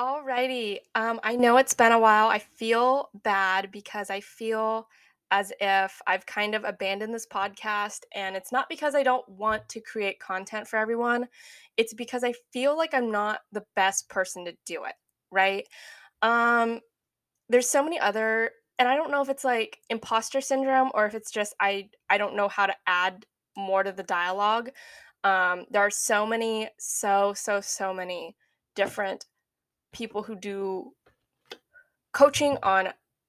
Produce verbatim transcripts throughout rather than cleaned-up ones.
Alrighty. Um, I know it's been a while. I feel bad because I feel as if I've kind of abandoned this podcast, and it's not because I don't want to create content for everyone. It's because I feel like I'm not the best person to do it, right? Um, there's so many other and I don't know if it's like imposter syndrome or if it's just I I don't know how to add more to the dialogue. Um, there are so many, so, so, so many different people who do coaching on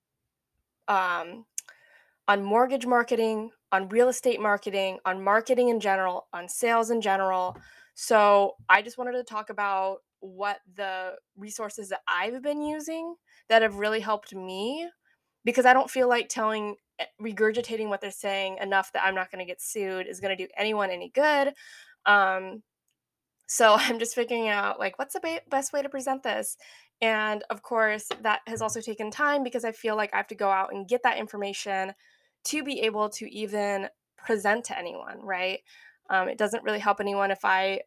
um, on mortgage marketing, on real estate marketing, on marketing in general, on sales in general. So I just wanted to talk about what the resources that I've been using that have really helped me because I don't feel like telling eh, regurgitating what they're saying enough that I'm not going to get sued is going to do anyone any good. Um, So I'm just figuring out like what's the ba- best way to present this. And of course, that has also taken time because I feel like I have to go out and get that information to be able to even present to anyone, right? Um, it doesn't really help anyone if I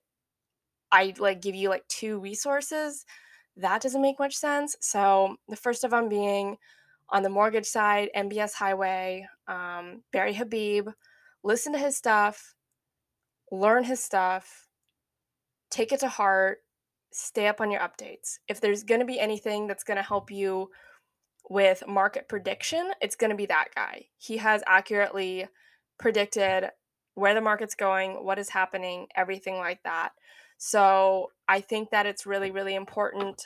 I like give you like two resources. That doesn't make much sense. So the first of them being on the mortgage side, M B S Highway, um, Barry Habib. Listen to his stuff, learn his stuff, take it to heart, stay up on your updates. If there's going to be anything that's going to help you with market prediction, it's going to be that guy. He has accurately predicted where the market's going, what is happening, everything like that. So I think that it's really, really important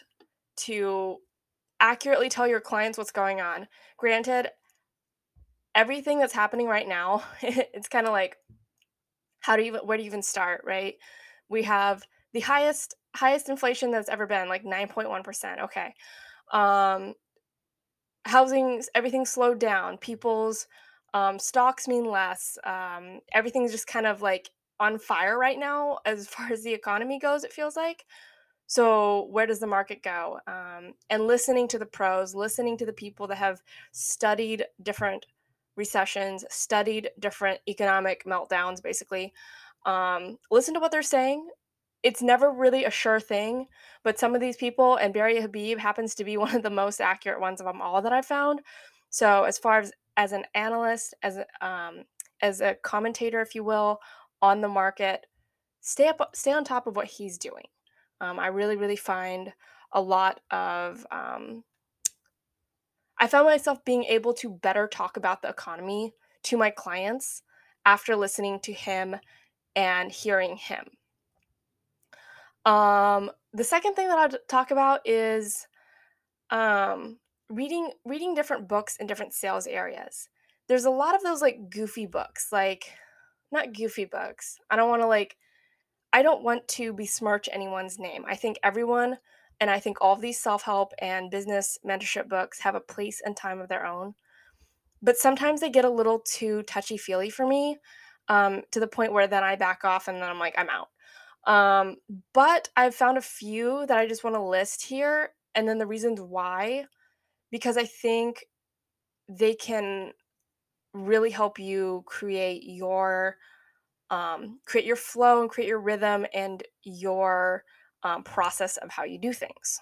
to accurately tell your clients what's going on. Granted, everything that's happening right now, it's kind of like how do you even where do you even start, right? We have the highest highest inflation that's ever been, like nine point one percent. Okay. Um, housing's everything's slowed down. People's um, stocks mean less. Um, everything's just kind of like on fire right now as far as the economy goes, it feels like. So, where does the market go? Um, and listening to the pros, listening to the people that have studied different recessions, studied different economic meltdowns, basically. Um, listen to what they're saying. It's never really a sure thing, but some of these people, and Barry Habib happens to be one of the most accurate ones of them all that I've found. So, as far as as an analyst, as a, um, as a commentator, if you will, on the market, stay up, stay on top of what he's doing. Um, I really, really find a lot of. Um, I found myself being able to better talk about the economy to my clients after listening to him and hearing him. Um, the second thing that I'll talk about is um, reading reading different books in different sales areas. There's a lot of those like goofy books, like not goofy books. I don't want to like I don't want to besmirch anyone's name. I think everyone and I think all of these self-help and business mentorship books have a place and time of their own. But sometimes they get a little too touchy-feely for me, um, to the point where then I back off and then I'm like, I'm out. Um, but I've found a few that I just want to list here, and then the reasons why, because I think they can really help you create your um, create your flow and create your rhythm and your um, process of how you do things.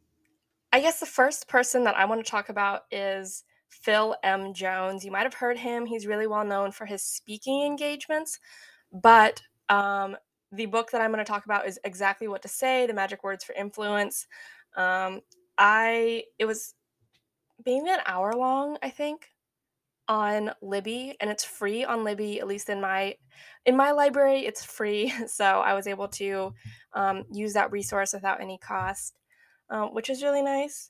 I guess the first person that I want to talk about is Phil M. Jones. You might have heard him. He's really well known for his speaking engagements, but um, the book that I'm going to talk about is Exactly What to Say: The Magic Words for Influence. Um, I it was maybe an hour long, I think, on Libby, and it's free on Libby, at least in my in my library, it's free. So I was able to um, use that resource without any cost, um, which is really nice.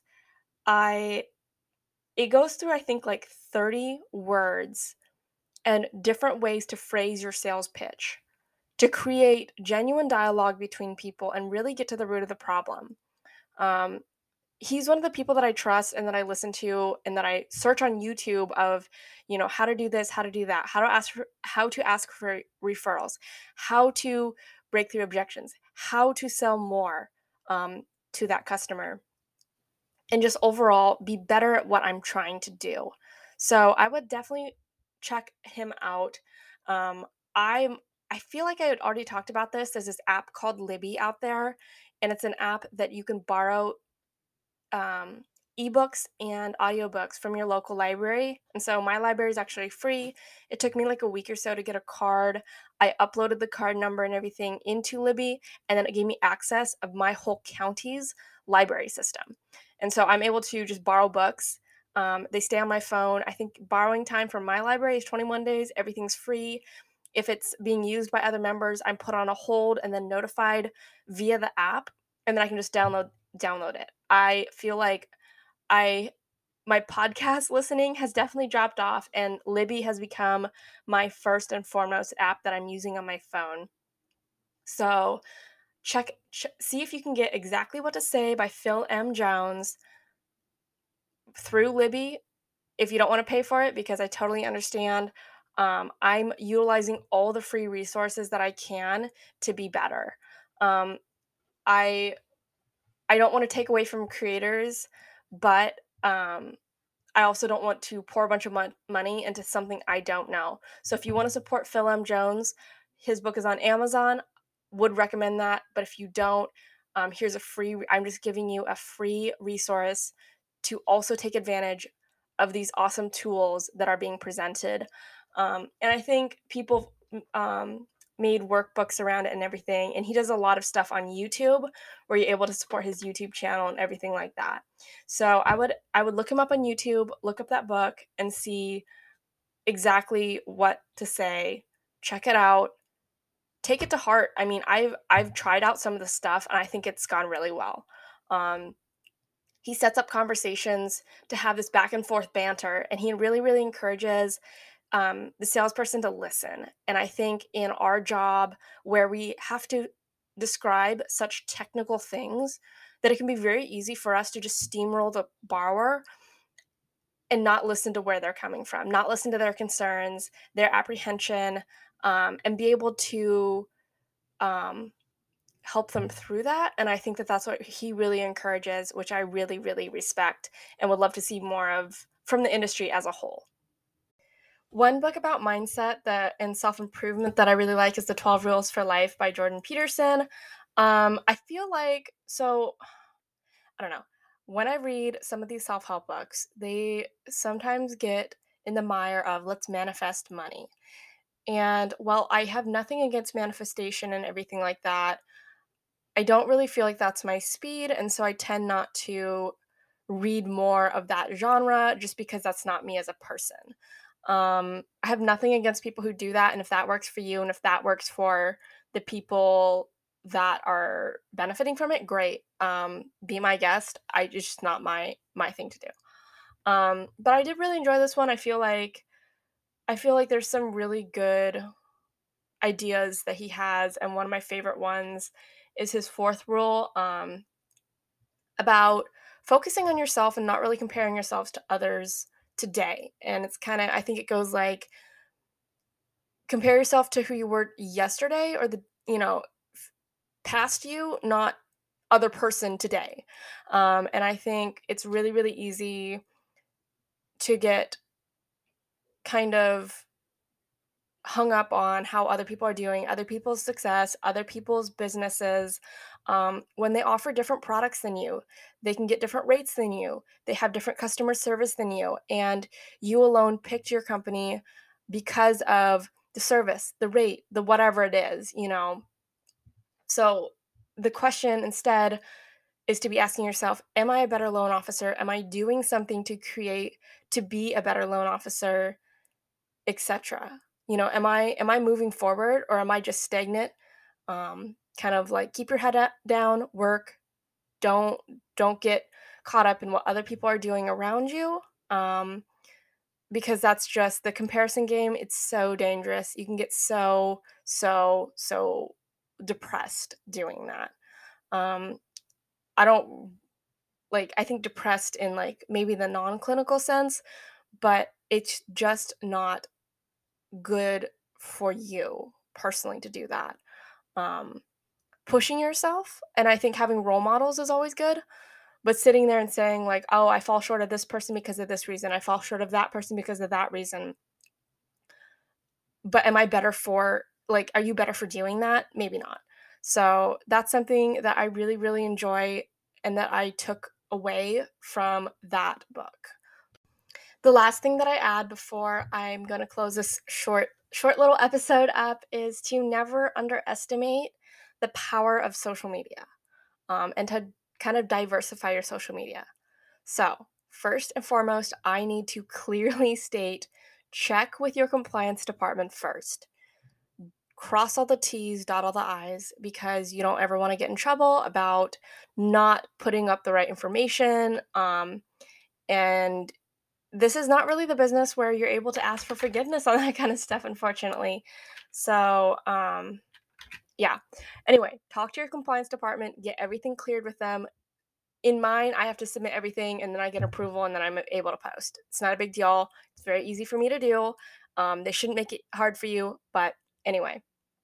I It goes through I think like thirty words and different ways to phrase your sales pitch to create genuine dialogue between people and really get to the root of the problem. Um, he's one of the people that I trust and that I listen to and that I search on YouTube of, you know, how to do this, how to do that, how to ask for how to ask for referrals, how to break through objections, how to sell more um, to that customer, and just overall be better at what I'm trying to do. So I would definitely check him out. Um, I'm I feel like I had already talked about this. There's this app called Libby out there, and it's an app that you can borrow um, ebooks and audiobooks from your local library. And so my library is actually free. It took me like a week or so to get a card. I uploaded the card number and everything into Libby, and then it gave me access of my whole county's library system. And so I'm able to just borrow books. Um, they stay on my phone. I think borrowing time from my library is twenty-one days. Everything's free. If it's being used by other members, I'm put on a hold and then notified via the app, and then I can just download download it. I feel like I my podcast listening has definitely dropped off, and Libby has become my first and foremost app that I'm using on my phone. So check ch- see if you can get Exactly What to Say by Phil M. Jones through Libby if you don't want to pay for it, because I totally understand. Um, I'm utilizing all the free resources that I can to be better. Um, I I don't want to take away from creators, but um, I also don't want to pour a bunch of mon- money into something I don't know. So if you want to support Phil M. Jones, his book is on Amazon. Would recommend that. But if you don't, um, here's a free. I'm just giving you a free resource to also take advantage of these awesome tools that are being presented. Um, and I think people um, made workbooks around it and everything. And he does a lot of stuff on YouTube where you're able to support his YouTube channel and everything like that. So I would I would look him up on YouTube, look up that book, and see exactly what to say. Check it out. Take it to heart. I mean, I've I've tried out some of the stuff and I think it's gone really well. Um, he sets up conversations to have this back and forth banter, and he really really encourages um, the salesperson to listen. And I think in our job, where we have to describe such technical things, that it can be very easy for us to just steamroll the borrower and not listen to where they're coming from, not listen to their concerns, their apprehension, um, and be able to um, help them through that. And I think that that's what he really encourages, which I really, really respect and would love to see more of from the industry as a whole. One book about mindset that and self-improvement that I really like is The twelve Rules for Life by Jordan Peterson. Um, I feel like so I don't know. When I read some of these self-help books, they sometimes get in the mire of let's manifest money. And while I have nothing against manifestation and everything like that, I don't really feel like that's my speed, and so I tend not to read more of that genre just because that's not me as a person. Um, I have nothing against people who do that, and if that works for you and if that works for the people that are benefiting from it, great. Um, be my guest. I It's just not my my thing to do. Um, but I did really enjoy this one. I feel like I feel like there's some really good ideas that he has, and one of my favorite ones is his fourth rule, um, about focusing on yourself and not really comparing yourselves to others today. And it's kind of, I think it goes like, compare yourself to who you were yesterday or the, you know, f- past you, not other person today. Um, and I think it's really, really easy to get kind of hung up on how other people are doing, other people's success, other people's businesses. Um, when they offer different products than you, they can get different rates than you, they have different customer service than you, and you alone picked your company because of the service, the rate, the whatever it is, you know. So the question instead is to be asking yourself, am I a better loan officer? Am I doing something to create to be a better loan officer, et cetera. You know, am I am I moving forward or am I just stagnant? Um, kind of like keep your head up, down, work. Don't don't get caught up in what other people are doing around you. Um, because that's just the comparison game. It's so dangerous. You can get so so so depressed doing that. Um, I don't like I think depressed in like maybe the non-clinical sense, but it's just not good for you personally to do that. Um, Pushing yourself, and I think having role models is always good, but sitting there and saying, like, oh, I fall short of this person because of this reason, I fall short of that person because of that reason. But am I better for, like, are you better for doing that? Maybe not. So that's something that I really, really enjoy and that I took away from that book. The last thing that I add before I'm going to close this short short little episode up is to never underestimate the power of social media, um, and to kind of diversify your social media. So, first and foremost, I need to clearly state, check with your compliance department first. Cross all the T's, dot all the I's, because you don't ever want to get in trouble about not putting up the right information. Um, and this is not really the business where you're able to ask for forgiveness on that kind of stuff, unfortunately. So, um, yeah. Anyway, talk to your compliance department, get everything cleared with them. In mine, I have to submit everything and then I get approval and then I'm able to post. It's not a big deal. It's very easy for me to do. Um, they shouldn't make it hard for you, but anyway,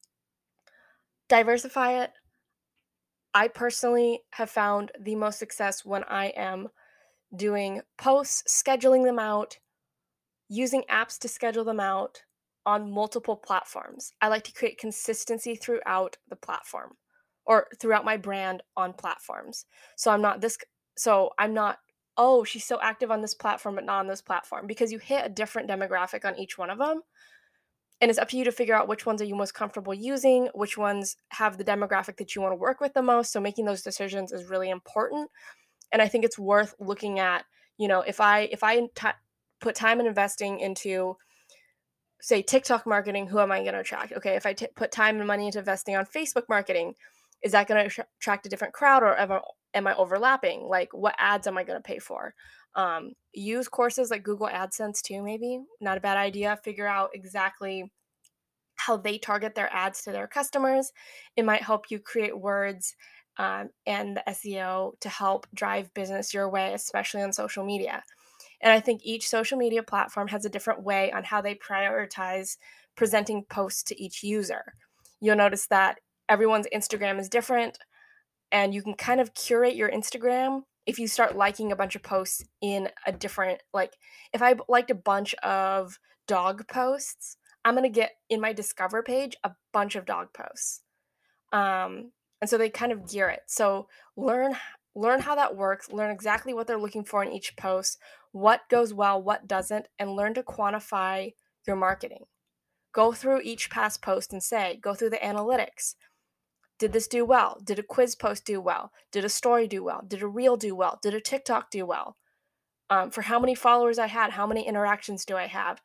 diversify it. I personally have found the most success when I am doing posts, scheduling them out, using apps to schedule them out on multiple platforms. I like to create consistency throughout the platform or throughout my brand on platforms. So I'm not this so I'm not, oh, she's so active on this platform but not on this platform, because you hit a different demographic on each one of them. And it's up to you to figure out which ones are you most comfortable using, which ones have the demographic that you want to work with the most. So making those decisions is really important. And I think it's worth looking at, you know, if I if I t- put time and investing into, say, TikTok marketing, who am I going to attract? Okay, if I t- put time and money into investing on Facebook marketing, is that going to attract a different crowd, or am I, am I overlapping? Like, what ads am I going to pay for? Um, use courses like Google AdSense too, maybe. Not a bad idea. Figure out exactly how they target their ads to their customers. It might help you create words, um, and the S E O to help drive business your way, especially on social media. And I think each social media platform has a different way on how they prioritize presenting posts to each user. You'll notice that everyone's Instagram is different, and you can kind of curate your Instagram if you start liking a bunch of posts in a different, like, if I liked a bunch of dog posts, I'm going to get in my discover page a bunch of dog posts. Um, and so they kind of gear it. So learn learn how that works, learn exactly what they're looking for in each post, what goes well, what doesn't, and learn to quantify your marketing. Go through each past post and say, go through the analytics. Did this do well? Did a quiz post do well? Did a story do well? Did a reel do well? Did a TikTok do well? Um, for how many followers I had, how many interactions do I have?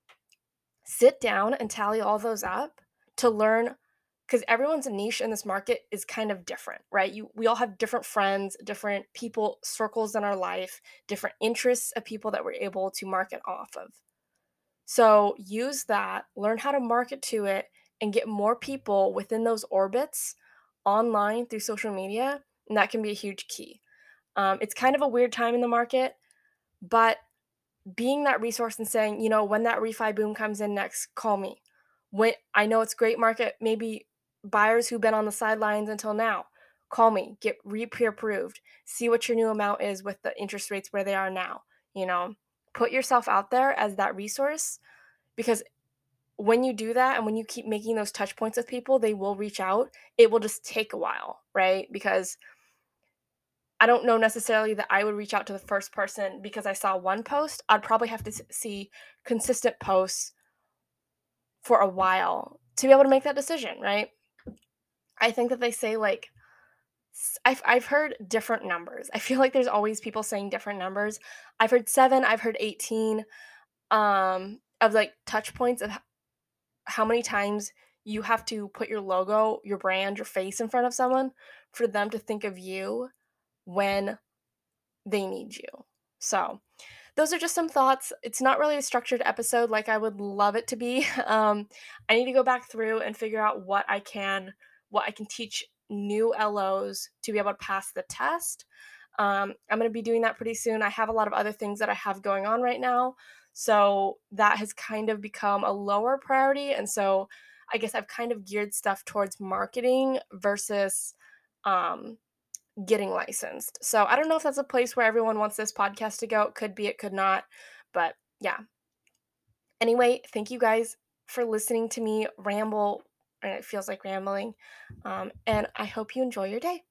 Sit down and tally all those up to learn, because everyone's niche in this market is kind of different, right? You we all have different friends, different people circles in our life, different interests of people that we're able to market off of. So use that, learn how to market to it, and get more people within those orbits online through social media, and that can be a huge key. Um, it's kind of a weird time in the market, but being that resource and saying, you know, when that refi boom comes in next, call me. When I know it's great market, maybe buyers who've been on the sidelines until now, call me, get re pre-approved, see what your new amount is with the interest rates where they are now. You know, put yourself out there as that resource, because when you do that and when you keep making those touch points with people, they will reach out. It will just take a while, right? Because I don't know necessarily that I would reach out to the first person because I saw one post. I'd probably have to s- see consistent posts for a while to be able to make that decision, right? I think that they say like s- I've I've heard different numbers. I feel like there's always people saying different numbers. I've heard seven, I've heard eighteen, um of like touch points of h- how many times you have to put your logo, your brand, your face in front of someone for them to think of you when they need you. So, those are just some thoughts. It's not really a structured episode like I would love it to be. Um, I need to go back through and figure out what I can what I can teach new L Os to be able to pass the test. Um, I'm going to be doing that pretty soon. I have a lot of other things that I have going on right now, so that has kind of become a lower priority. And so I guess I've kind of geared stuff towards marketing versus um, getting licensed. So I don't know if that's a place where everyone wants this podcast to go. It could be, it could not. But yeah. Anyway, thank you guys for listening to me ramble. And it feels like rambling. Um, and I hope you enjoy your day.